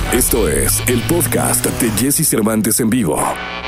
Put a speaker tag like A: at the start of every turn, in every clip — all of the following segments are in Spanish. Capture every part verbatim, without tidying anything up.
A: Esto es el podcast de Jesse Cervantes en vivo.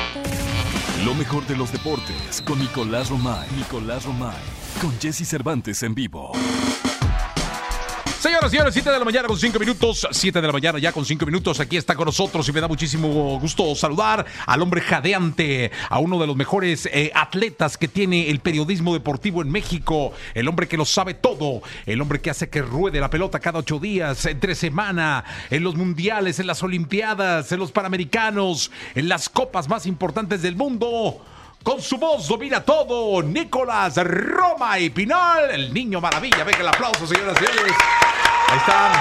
B: Lo mejor de los deportes con Nicolás Romay. Nicolás Romay. Con Jesse Cervantes en vivo.
C: Señoras y señores, siete de la mañana con cinco minutos. siete de la mañana ya con cinco minutos. Aquí está con nosotros y me da muchísimo gusto saludar al hombre jadeante, a uno de los mejores eh, atletas que tiene el periodismo deportivo en México. El hombre que lo sabe todo. El hombre que hace que ruede la pelota cada ocho días, entre semana, en los mundiales, en las olimpiadas, en los panamericanos, en las copas más importantes del mundo. Con su voz domina todo, Nicolás Romay Pinal, el niño maravilla. Venga el aplauso, señoras y señores. Ahí están.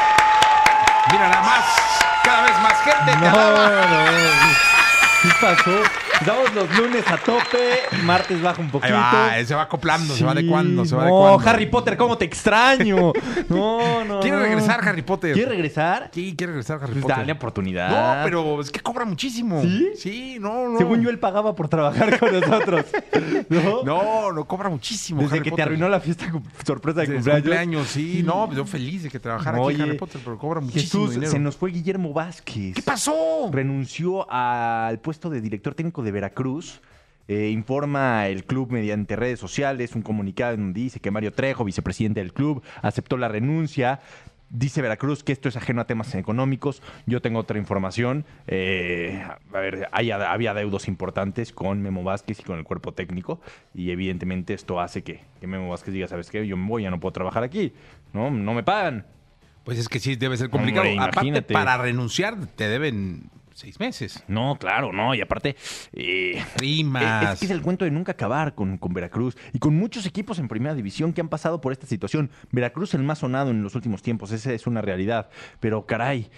C: Mira nada más, cada vez más gente.
D: No, no, ¿qué pasó? Estamos los lunes a tope, martes baja un poquito.
C: Ahí va, se va acoplando, sí, se va adecuando, se va
D: no,
C: adecuando.
D: Harry Potter, ¿cómo te extraño? No, no.
C: ¿Quiere
D: no.
C: regresar Harry Potter?
D: ¿Quiere regresar?
C: Sí, quiere regresar Harry
D: Pues
C: Potter.
D: dale oportunidad.
C: No, pero es que cobra muchísimo.
D: ¿Sí?
C: Sí, no, no.
D: Según yo, él pagaba por trabajar con nosotros. ¿No?
C: No, no cobra muchísimo.
D: Desde
C: Harry
D: que
C: Potter.
D: te arruinó la fiesta cu- sorpresa de
C: Desde
D: cumpleaños.
C: cumpleaños, sí. No, pues yo feliz de que trabajara aquí
D: Oye,
C: Harry Potter, pero cobra muchísimo
D: Jesús,
C: dinero.
D: se nos fue Guillermo Vázquez.
C: ¿Qué pasó?
D: Renunció al puesto de director técnico de Veracruz. Eh, informa el club mediante redes sociales un comunicado en donde dice que Mario Trejo, vicepresidente del club, aceptó la renuncia. Dice Veracruz que esto es ajeno a temas económicos. Yo tengo otra información. Eh, a ver, hay, había deudos importantes con Memo Vázquez y con el cuerpo técnico. Y evidentemente esto hace que, que Memo Vázquez diga, ¿sabes qué? Yo me voy, ya no puedo trabajar aquí. No, no me pagan.
C: Pues es que sí, debe ser complicado.
D: Hombre,
C: Aparte,
D: imagínate.
C: para renunciar te deben seis meses.
D: No, claro, no. Y aparte... Eh,
C: Rimas.
D: Es que es el cuento de nunca acabar con, con Veracruz y con muchos equipos en primera división que han pasado por esta situación. Veracruz el más sonado en los últimos tiempos, esa es una realidad. Pero caray,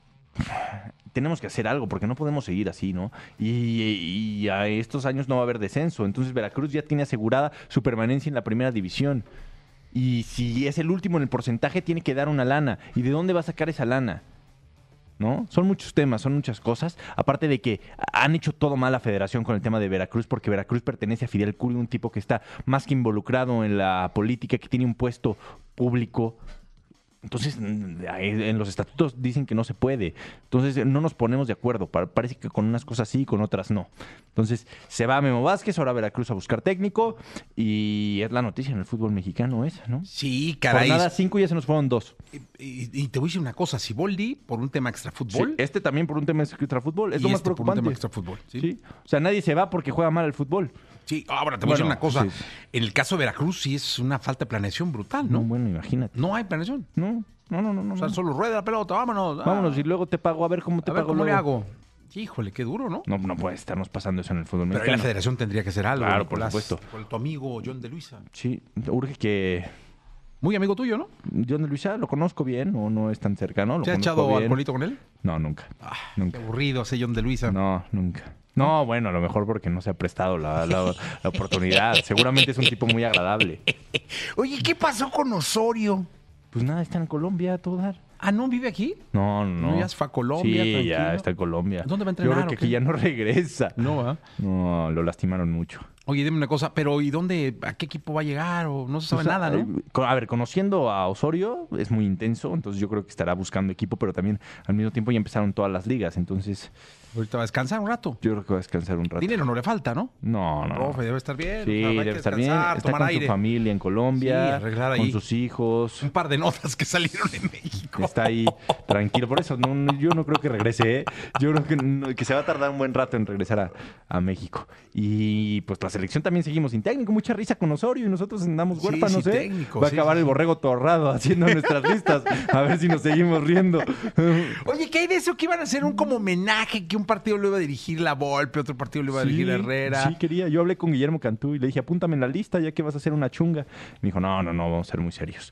D: tenemos que hacer algo porque no podemos seguir así, ¿no? Y, y a estos años no va a haber descenso. Entonces Veracruz ya tiene asegurada su permanencia en la primera división. Y si es el último en el porcentaje, tiene que dar una lana. ¿Y de dónde va a sacar esa lana? ¿No? Son muchos temas, son muchas cosas. Aparte de que han hecho todo mal la federación con el tema de Veracruz, porque Veracruz pertenece a Fidel Curi, un tipo que está más que involucrado en la política, que tiene un puesto público. Entonces, en los estatutos dicen que no se puede. Entonces, no nos ponemos de acuerdo. Parece que con unas cosas sí y con otras no. Entonces, se va Memo Vázquez, ahora Veracruz a buscar técnico. Y es la noticia en el fútbol mexicano esa, ¿no?
C: Sí, caray.
D: Por nada, cinco y ya se nos fueron dos.
C: Y, y te voy a decir una cosa. Siboldi, por un tema extrafútbol.
D: Sí, este también por un tema extrafútbol. Es
C: y
D: lo más
C: este por un
D: preocupante.
C: tema extrafútbol. ¿Sí?
D: Sí. O sea, nadie se va porque juega mal al fútbol.
C: Sí, ahora te voy
D: Bueno,
C: a decir una cosa.
D: sí.
C: En el caso de Veracruz sí es una falta de planeación brutal,
D: No,
C: ¿no?
D: bueno, imagínate.
C: No hay planeación.
D: No, no, no, no. no
C: O sea,
D: no.
C: solo rueda la pelota, vámonos. Ah,
D: Vámonos y luego te pago a ver cómo te
C: a ver
D: pago
C: cómo le
D: luego.
C: hago. Híjole, qué duro, ¿no?
D: No, no puede estarnos pasando eso en el fútbol
C: Pero ahí
D: mexicano.
C: la federación tendría que hacer algo.
D: Claro, por
C: Nicolás,
D: supuesto.
C: Con tu amigo John de Luisa.
D: Sí, urge que...
C: Muy amigo tuyo, ¿no?
D: John de Luisa lo conozco bien o no es tan cercano. Lo
C: ¿Se ha
D: conozco
C: echado
D: bien.
C: alcoholito con él?
D: No, nunca.
C: Ah,
D: Nunca.
C: Qué aburrido ese John de Luisa.
D: No, nunca. No, bueno, a lo mejor porque no se ha prestado la, la, la oportunidad. Seguramente es un tipo muy agradable.
C: Oye, ¿qué pasó con Osorio?
D: Pues nada, está en Colombia a todo dar.
C: Ah, ¿no vive aquí?
D: No, no.
C: No, ya se fue a Colombia,
D: Sí,
C: tranquilo.
D: ya está en Colombia.
C: ¿Dónde va a
D: Yo
C: entrenar,
D: creo que
C: o qué?
D: aquí ya no regresa.
C: No, ¿ah?
D: No, lo lastimaron mucho.
C: Oye, dime una cosa, pero ¿y dónde, a qué equipo va a llegar? O no se sabe
D: O sea,
C: nada, ¿no?
D: eh, con- A ver, conociendo a Osorio, es muy intenso, entonces yo creo que estará buscando equipo, pero también al mismo tiempo ya empezaron todas las ligas, entonces
C: Ahorita va a descansar un rato.
D: yo creo que va a descansar un rato.
C: Dinero no le falta, ¿no?
D: No, no. no.
C: Profe, debe estar bien.
D: Sí,
C: o sea, hay
D: debe
C: que
D: estar bien.
C: descansar,
D: Está
C: tomar
D: con
C: aire.
D: su familia en Colombia,
C: Sí, arreglar
D: con
C: ahí.
D: sus hijos.
C: Un par de notas que salieron en México.
D: Está ahí tranquilo. Por eso no, no- yo no creo que regrese. ¿eh? Yo creo que, no- que se va a tardar un buen rato en regresar a, a México. Y pues la selección también seguimos sin técnico. Mucha risa con Osorio y nosotros andamos
C: Sí,
D: huérfanos.
C: sin
D: ¿eh?
C: técnico,
D: va a
C: sí,
D: acabar
C: sí,
D: el
C: sí.
D: borrego torrado haciendo nuestras listas. A ver si nos seguimos riendo.
C: Oye, ¿qué hay de eso? Que iban a hacer un como homenaje, que un partido lo iba a dirigir la Volpe, otro partido lo iba a dirigir Herrera.
D: Sí, quería. Yo hablé con Guillermo Cantú y le dije, apúntame en la lista ya que vas a hacer una chunga. Me dijo, no, no, no, vamos a ser muy serios.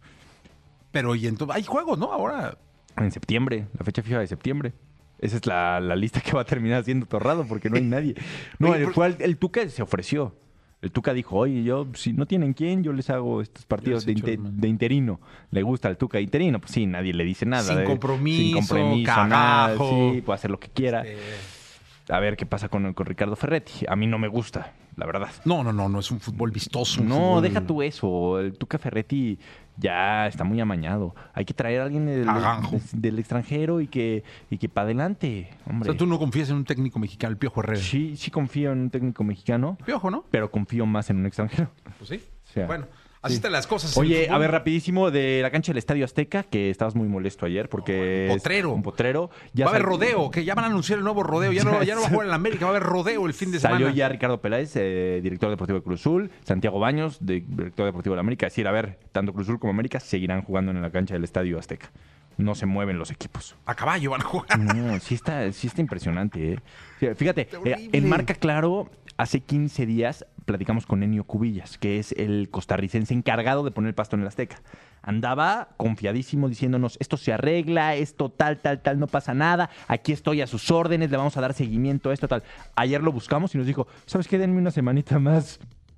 C: Pero y entonces, hay juegos, ¿no? Ahora.
D: En septiembre, la fecha fija de septiembre. Esa es la, la lista que va a terminar siendo torrado porque no hay nadie. No,
C: Oye,
D: el,
C: por-
D: fue el, el Tuca se ofreció. El Tuca dijo, oye, yo, si no tienen quién, yo les hago estos partidos de,
C: les echo
D: inte-
C: el mano.
D: de interino. ¿Le gusta al Tuca interino? Pues sí, nadie le dice nada.
C: Sin
D: ¿eh?
C: compromiso,
D: Sin compromiso,
C: cagajo.
D: nada. Sí, puede hacer lo que quiera.
C: Eh,
D: a ver qué pasa con, con Ricardo Ferretti. A mí no me gusta, la verdad.
C: No, no, no, no es un fútbol vistoso. Un
D: No,
C: fútbol...
D: deja tú eso. El Tuca Ferretti ya está muy amañado. Hay que traer a alguien del,
C: Aganjo.
D: del extranjero y que, y que para adelante, hombre.
C: O sea, tú no confías en un técnico mexicano, el Piojo Herrera.
D: Sí, sí confío en un técnico mexicano,
C: Piojo, ¿no?
D: pero confío más en un extranjero.
C: Pues sí.
D: O sea,
C: Bueno, así
D: sí.
C: están las cosas. en el
D: Oye,
C: fútbol.
D: a ver, rapidísimo, de la cancha del Estadio Azteca, que estabas muy molesto ayer porque...
C: Un potrero.
D: es Un potrero. Ya
C: Va a haber
D: sal-
C: rodeo, que ya van a anunciar el nuevo rodeo. Ya no, ya no va a jugar en la América, va a haber rodeo el fin de
D: Salió
C: semana.
D: ya Ricardo Peláez, eh, director deportivo de Cruz Azul, Santiago Baños, de- director deportivo de la América. Es decir, a ver, tanto Cruz Azul como América seguirán jugando en la cancha del Estadio Azteca. No se mueven los equipos.
C: A caballo van a jugar.
D: No, sí está, sí está impresionante, ¿eh? Sí, Fíjate,
C: Está
D: eh,
C: horrible.
D: en Marca Claro, hace quince días platicamos con Enio Cubillas, que es el costarricense encargado de poner el pasto en el Azteca. Andaba confiadísimo diciéndonos, esto se arregla, esto tal, tal, tal, no pasa nada, aquí estoy a sus órdenes, le vamos a dar seguimiento a esto, tal. Ayer lo buscamos y nos dijo, ¿sabes qué? Denme una semanita más.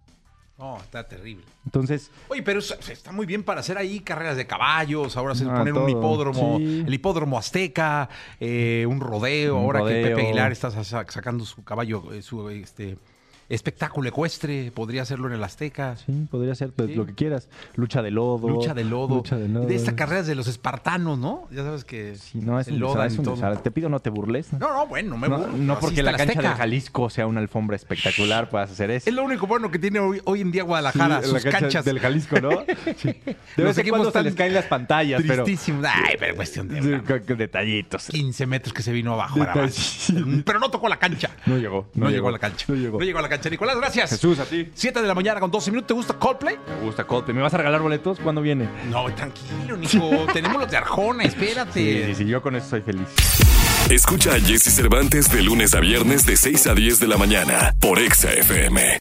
C: No, está terrible.
D: Entonces,
C: Oye, pero eso- está muy bien para hacer ahí carreras de caballos, ahora se
D: Ah,
C: poner un
D: todo,
C: hipódromo,
D: sí.
C: el hipódromo azteca, eh, un rodeo,
D: Un
C: ahora que
D: rodeo.
C: Pepe Aguilar está sa- sacando su caballo, eh, su este espectáculo ecuestre, podría hacerlo en el Azteca.
D: sí, podría ser pues,
C: Sí.
D: lo que quieras. Lucha de lodo.
C: Lucha de lodo.
D: Lucha de lodo.
C: De estas carreras de los espartanos, ¿no? Ya sabes que
D: Sí, no, es
C: se
D: un
C: lodan
D: desastre, es
C: y
D: un
C: todo.
D: desastre. Te pido no te burles.
C: No, no, bueno, me
D: No,
C: burlo,
D: no
C: pero así
D: porque
C: está
D: la
C: el
D: cancha
C: Azteca.
D: de Jalisco sea una alfombra espectacular, puedas hacer eso.
C: Es lo único bueno que tiene hoy, hoy en día Guadalajara,
D: Sí, la
C: sus
D: cancha
C: canchas.
D: del Jalisco, ¿no? Sí. De
C: Los
D: vez en
C: equipos
D: cuando se
C: están
D: les caen las pantallas, pero...
C: Tristísimos. Ay, pero cuestión de
D: Sí,
C: una-
D: con- con detallitos.
C: quince metros que se vino abajo. nada más.
D: Detallitos.
C: Pero no tocó la cancha.
D: No llegó.
C: No, llegó a la cancha.
D: No llegó.
C: No llegó a la cancha. Nicolás, gracias.
D: Jesús, a ti.
C: siete de la mañana con doce minutos. ¿Te gusta Coldplay?
D: Me gusta Coldplay. ¿Me vas a regalar boletos? ¿Cuándo viene?
C: No, tranquilo, Nico. Tenemos los de Arjona, espérate.
D: Sí, sí, sí, yo con eso soy feliz.
A: Escucha a Jesse Cervantes de lunes a viernes de seis a diez de la mañana por Exa F M.